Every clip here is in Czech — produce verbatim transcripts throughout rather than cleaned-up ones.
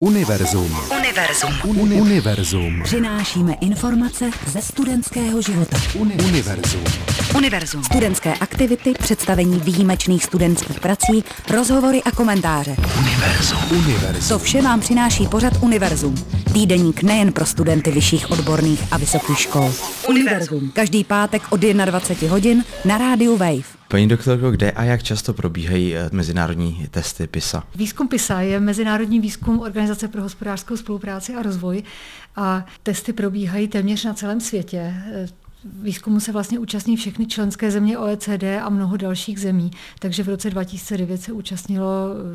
Univerzum. Univerzum. Uni- Univerzum. Přinášíme informace ze studentského života. Uni- Univerzum. Univerzum. Studentské aktivity, představení výjimečných studentských prací, rozhovory a komentáře. Univerzum. Univerzum. To vše vám přináší pořad Univerzum. Týdeník nejen pro studenty vyšších odborných a vysokých škol. Univerzum. Každý pátek od dvacet jedna hodin na rádiu Wave. Paní doktorko, kde a jak často probíhají mezinárodní testy PISA? Výzkum PISA je mezinárodní výzkum Organizace pro hospodářskou spolupráci a rozvoj a testy probíhají téměř na celém světě. Výzkumu se vlastně účastní všechny členské země O E C D a mnoho dalších zemí, takže v roce dva tisíce devět se účastnilo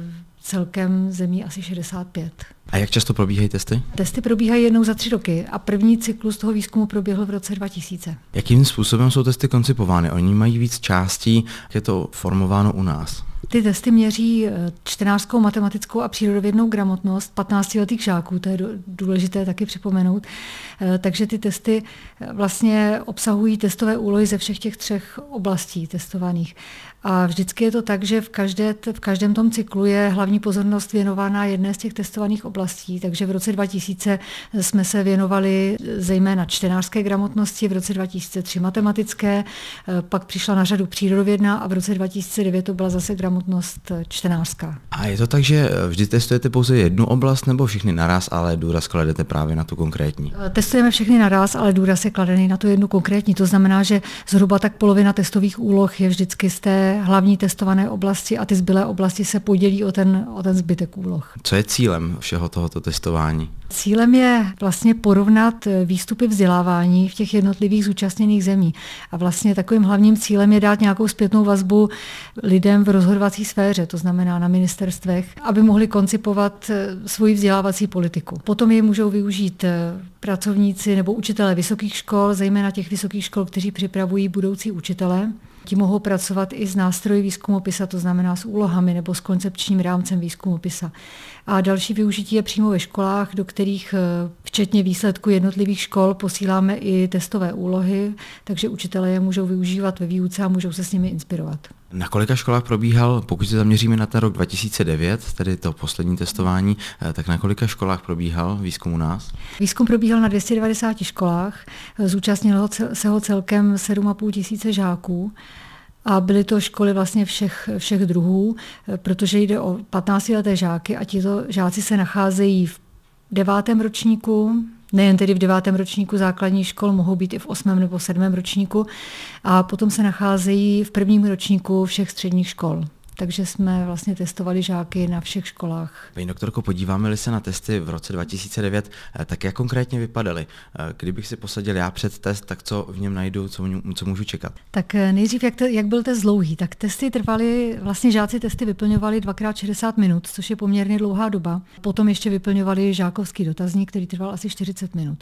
celkem zemí asi šedesát pět. A jak často probíhají testy? Testy probíhají jednou za tři roky a první cyklus toho výzkumu proběhl v roce dva tisíce. Jakým způsobem jsou testy koncipovány? Oni mají víc částí, jak je to formováno u nás? Ty testy měří čtenářskou, matematickou a přírodovědnou gramotnost patnáctiletých žáků, to je důležité taky připomenout. Takže ty testy vlastně obsahují testové úlohy ze všech těch třech oblastí testovaných. A vždycky je to tak, že v, každé, v každém tom cyklu je hlavní pozornost věnována jedné z těch testovaných oblastí. Takže v roce dva tisíce jsme se věnovali zejména čtenářské gramotnosti, v roce dva tisíce tři matematické, pak přišla na řadu přírodovědná a v roce dva tisíce devět to byla zase gramotnost čtenářská. A je to tak, že vždy testujete pouze jednu oblast nebo všechny naraz, ale důraz kladete právě na tu konkrétní? Testujeme všechny naraz, ale důraz je kladený na tu jednu konkrétní. To znamená, že zhruba tak polovina testových úloh je vždycky z té hlavní testované oblasti a ty zbylé oblasti se podělí o ten, o ten zbytek úloh. Co je cílem všeho tohoto testování? Cílem je vlastně porovnat výstupy vzdělávání v těch jednotlivých zúčastněných zemí. A vlastně takovým hlavním cílem je dát nějakou zpětnou vazbu lidem v rozhodovací sféře, to znamená na ministerstvech, aby mohli koncipovat svoji vzdělávací politiku. Potom je můžou využít pracovníci nebo učitelé vysokých škol, zejména těch vysokých škol, kteří připravují budoucí učitele. Ti mohou pracovat i s nástroji výzkumu PISA, to znamená s úlohami nebo s koncepčním rámcem výzkumu PISA. A další využití je přímo ve školách, do kterých včetně výsledku jednotlivých škol posíláme i testové úlohy, takže učitelé je můžou využívat ve výuce a můžou se s nimi inspirovat. Na kolika školách probíhal, pokud se zaměříme na ten rok dva tisíce devět, tedy to poslední testování, tak na kolika školách probíhal výzkum u nás? Výzkum probíhal na dvě stě devadesát školách, zúčastnilo se ho celkem sedm a půl tisíce žáků. A byly to školy vlastně všech, všech druhů, protože jde o patnáctileté žáky a tito žáci se nacházejí v devátém ročníku, nejen tedy v devátém ročníku základních škol, mohou být i v osmém nebo sedmém ročníku a potom se nacházejí v prvním ročníku všech středních škol. Takže jsme vlastně testovali žáky na všech školách. Paní doktorko, podíváme-li se na testy v roce dva tisíce devět, tak jak konkrétně vypadaly? Kdybych si posadil já před test, tak co v něm najdu, co, co můžu čekat? Tak nejdřív, jak, to, jak byl test dlouhý, tak testy trvaly, vlastně žáci testy vyplňovali dvakrát šedesát minut, což je poměrně dlouhá doba. Potom ještě vyplňovali žákovský dotazník, který trval asi čtyřicet minut.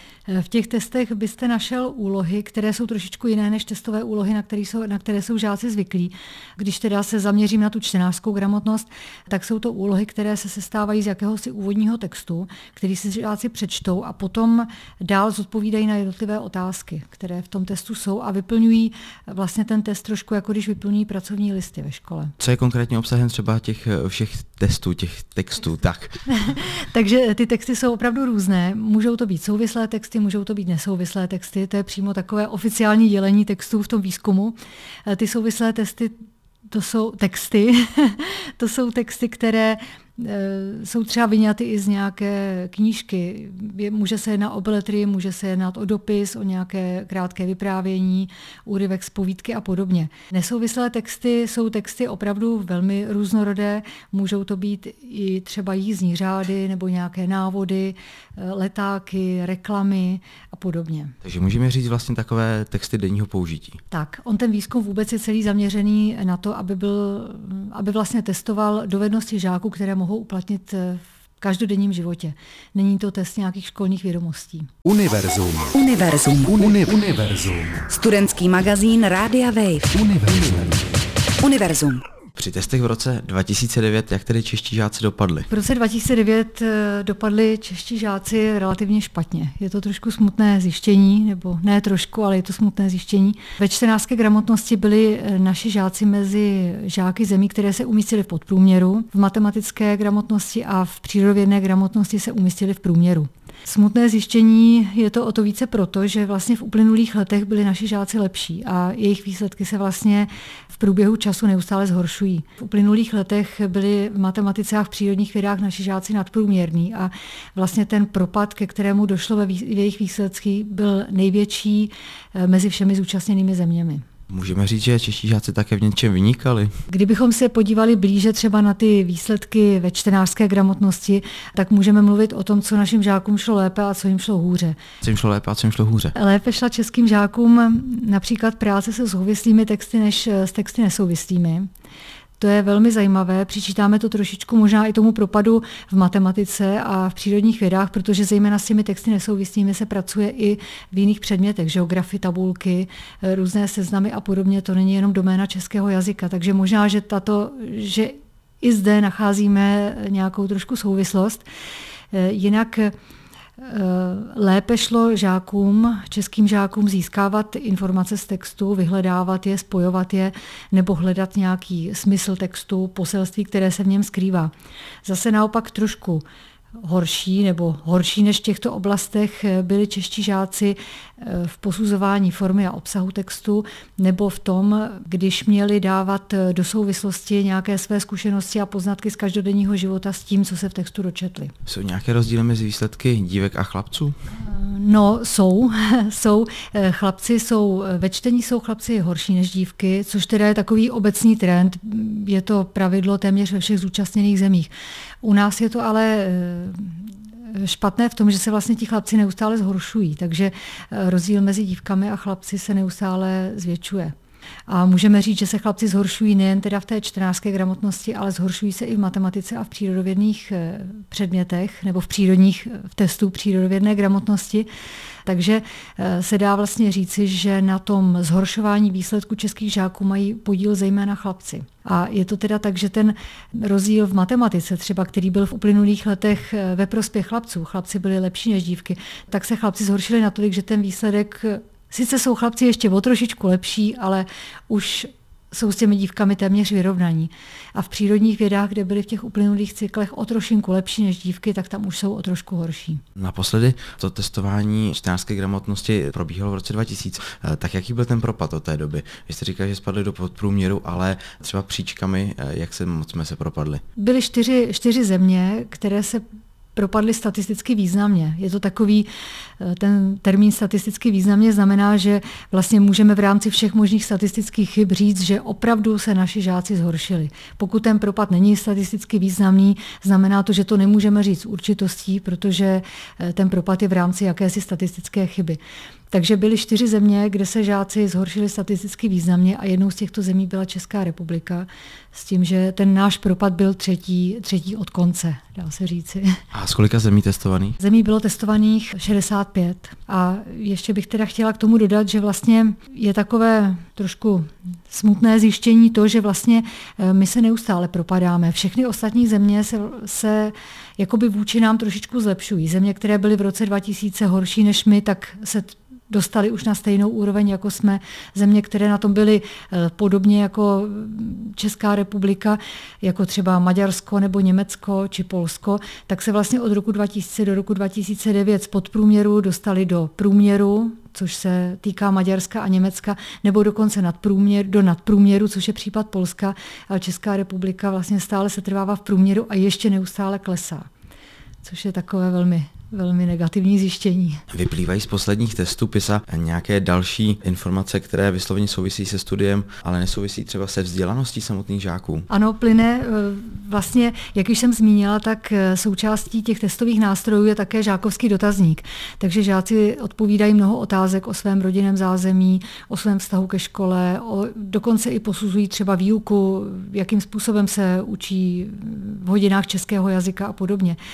V těch testech byste našel úlohy, které jsou trošičku jiné než testové úlohy, na které jsou, na které jsou žáci zvyklí. Když teda se zaměřím na tu čtenářskou gramotnost, tak jsou to úlohy, které se sestávají z jakéhosi úvodního textu, který si žáci přečtou a potom dál zodpovídají na jednotlivé otázky, které v tom testu jsou a vyplňují vlastně ten test trošku, jako když vyplňují pracovní listy ve škole. Co je konkrétně obsahem třeba těch všech testů, těch textů? Tak. Takže ty texty jsou opravdu různé. Můžou to být souvislé texty, můžou to být nesouvislé texty, to je přímo takové oficiální dělení textů v tom výzkumu. Ty souvislé testy, to jsou texty, to jsou texty, které jsou třeba vyňaty i z nějaké knížky. Může se jednat o beletrii, může se jednat o dopis, o nějaké krátké vyprávění, úryvek z povídky a podobně. Nesouvislé texty jsou texty opravdu velmi různorodé. Můžou to být i třeba jízdní řády nebo nějaké návody, letáky, reklamy a podobně. Takže můžeme říct vlastně takové texty denního použití. Tak, on ten výzkum vůbec je celý zaměřený na to, aby, byl, aby vlastně testoval dovednosti žáků, které mohou uplatnit v každodenním životě. Není to test nějakých školních vědomostí. Univerzum. Univerzum. Uni- Univerzum. Studentský magazín Rádia Wave. Univerzum. Univerzum. Při testech v roce dva tisíce devět, jak tedy čeští žáci dopadli? V roce dva tisíce devět dopadli čeští žáci relativně špatně. Je to trošku smutné zjištění, nebo ne trošku, ale je to smutné zjištění. Ve čtenářské gramotnosti byli naši žáci mezi žáky zemí, které se umístily v podprůměru. V matematické gramotnosti a v přírodovědné gramotnosti se umístily v průměru. Smutné zjištění je to o to více proto, že vlastně v uplynulých letech byli naši žáci lepší a jejich výsledky se vlastně v průběhu času neustále zhoršují. V uplynulých letech byli v matematice a v přírodních vědách naši žáci nadprůměrní a vlastně ten propad, ke kterému došlo ve jejich výsledcích, byl největší mezi všemi zúčastněnými zeměmi. Můžeme říct, že čeští žáci také v něčem vynikali? Kdybychom se podívali blíže třeba na ty výsledky ve čtenářské gramotnosti, tak můžeme mluvit o tom, co našim žákům šlo lépe a co jim šlo hůře. Co jim šlo lépe a co jim šlo hůře? Lépe šla českým žákům například práce se souvislými texty než s texty nesouvislými. To je velmi zajímavé, přičítáme to trošičku možná i tomu propadu v matematice a v přírodních vědách, protože zejména s těmi texty nesouvislými se pracuje i v jiných předmětech, geografii, tabulky, různé seznamy a podobně, to není jenom doména českého jazyka, takže možná, že, tato, že i zde nacházíme nějakou trošku souvislost. Jinak lépe šlo žákům, českým žákům získávat informace z textu, vyhledávat je, spojovat je nebo hledat nějaký smysl textu, poselství, které se v něm skrývá. Zase naopak trošku horší nebo horší než v těchto oblastech byli čeští žáci v posuzování formy a obsahu textu nebo v tom, když měli dávat do souvislosti nějaké své zkušenosti a poznatky z každodenního života s tím, co se v textu dočetli. Jsou nějaké rozdíly mezi výsledky dívek a chlapců? No, jsou. jsou. Chlapci jsou, ve čtení jsou chlapci horší než dívky, což teda je takový obecný trend. Je to pravidlo téměř ve všech zúčastněných zemích. U nás je to ale špatné v tom, že se vlastně ti chlapci neustále zhoršují, takže rozdíl mezi dívkami a chlapci se neustále zvětšuje. A můžeme říct, že se chlapci zhoršují nejen teda v té čtenářské gramotnosti, ale zhoršují se i v matematice a v přírodovědných předmětech nebo v přírodních v testu přírodovědné gramotnosti. Takže se dá vlastně říci, že na tom zhoršování výsledku českých žáků mají podíl zejména chlapci. A je to teda tak, že ten rozdíl v matematice, třeba který byl v uplynulých letech ve prospěch chlapců, chlapci byli lepší než dívky, tak se chlapci zhoršili natolik, že ten výsledek, sice jsou chlapci ještě o trošičku lepší, ale už jsou s těmi dívkami téměř vyrovnaní. A v přírodních vědách, kde byly v těch uplynulých cyklech o trošinku lepší než dívky, tak tam už jsou o trošku horší. Naposledy to testování čtenářské gramotnosti probíhalo v roce dva tisíce. Tak jaký byl ten propad od té doby? Vy jste říkali, že spadli do podprůměru, ale třeba příčkami, jak se moc jsme se propadli? Byly čtyři, čtyři země, které se propadly statisticky významně. Je to takový, ten termín statisticky významně znamená, že vlastně můžeme v rámci všech možných statistických chyb říct, že opravdu se naši žáci zhoršili. Pokud ten propad není statisticky významný, znamená to, že to nemůžeme říct s určitostí, protože ten propad je v rámci jakési statistické chyby. Takže byly čtyři země, kde se žáci zhoršili statisticky významně a jednou z těchto zemí byla Česká republika, s tím, že ten náš propad byl třetí, třetí od konce, dá se říci. A z kolika zemí testovaných? Zemí bylo testovaných šedesát pět. A ještě bych teda chtěla k tomu dodat, že vlastně je takové trošku smutné zjištění to, že vlastně my se neustále propadáme. Všechny ostatní země se, se jakoby vůči nám trošičku zlepšují. Země, které byly v roce dva tisíce horší než my, tak se dostali už na stejnou úroveň, jako jsme. Země, které na tom byly podobně jako Česká republika, jako třeba Maďarsko nebo Německo či Polsko, tak se vlastně od roku dva tisíce do roku dva tisíce devět z podprůměru dostali do průměru, což se týká Maďarska a Německa, nebo dokonce nadprůměr, do nadprůměru, což je případ Polska, ale Česká republika vlastně stále se trvává v průměru a ještě neustále klesá, což je takové velmi velmi negativní zjištění. Vyplývají z posledních testů PISA nějaké další informace, které vysloveně souvisí se studiem, ale nesouvisí třeba se vzdělaností samotných žáků? Ano, plyne. Vlastně, jak už jsem zmínila, tak součástí těch testových nástrojů je také žákovský dotazník. Takže žáci odpovídají mnoho otázek o svém rodinném zázemí, o svém vztahu ke škole, o, dokonce i posuzují třeba výuku, jakým způsobem se učí v hodinách českého jazyka a podobně.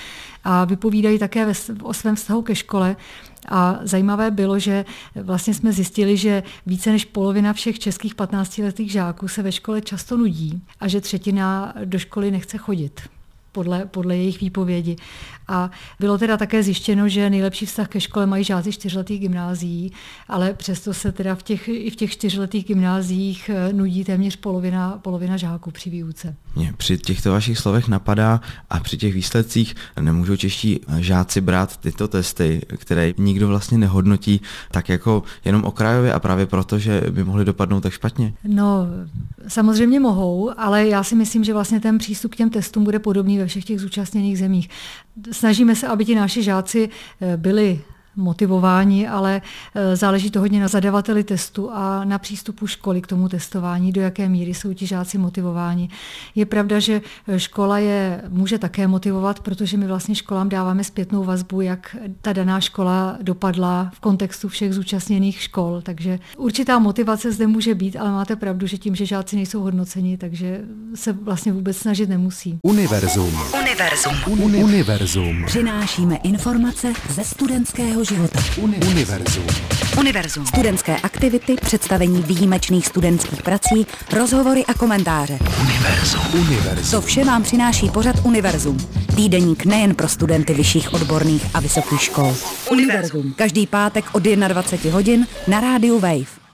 a vypovídají také o svém vztahu ke škole. A zajímavé bylo, že vlastně jsme zjistili, že více než polovina všech českých patnáctiletých žáků se ve škole často nudí a že třetina do školy nechce chodit. Podle, podle jejich výpovědi. A bylo teda také zjištěno, že nejlepší vztah ke škole mají žáci čtyřletých gymnázií, ale přesto se teda v těch, i v těch čtyřletých gymnáziích nudí téměř polovina, polovina žáků při výuce. Mě při těchto vašich slovech napadá a při těch výsledcích nemůžou čeští žáci brát tyto testy, které nikdo vlastně nehodnotí, tak jako jenom okrajově a právě proto, že by mohly dopadnout tak špatně? No, samozřejmě mohou, ale já si myslím, že vlastně ten přístup k těm testům bude podobný ve všech těch zúčastněných zemích. Snažíme se, aby ti naši žáci byli motivováni, ale záleží to hodně na zadavateli testu a na přístupu školy k tomu testování, do jaké míry jsou ti žáci motivováni. Je pravda, že škola je může také motivovat, protože my vlastně školám dáváme zpětnou vazbu, jak ta daná škola dopadla v kontextu všech zúčastněných škol, takže určitá motivace zde může být, ale máte pravdu, že tím, že žáci nejsou hodnoceni, takže se vlastně vůbec snažit nemusí. Univerzum. Univerzum. Un- Univerzum. Přinášíme informace ze studentského života. Univerzum. Univerzum. Studentské aktivity, představení výjimečných studentských prací, rozhovory a komentáře. Univerzum. Univerzum. To vše vám přináší pořad Univerzum. Týdeník nejen pro studenty vyšších odborných a vysokých škol. Univerzum. Každý pátek od dvacet jedna hodin na rádiu Wave.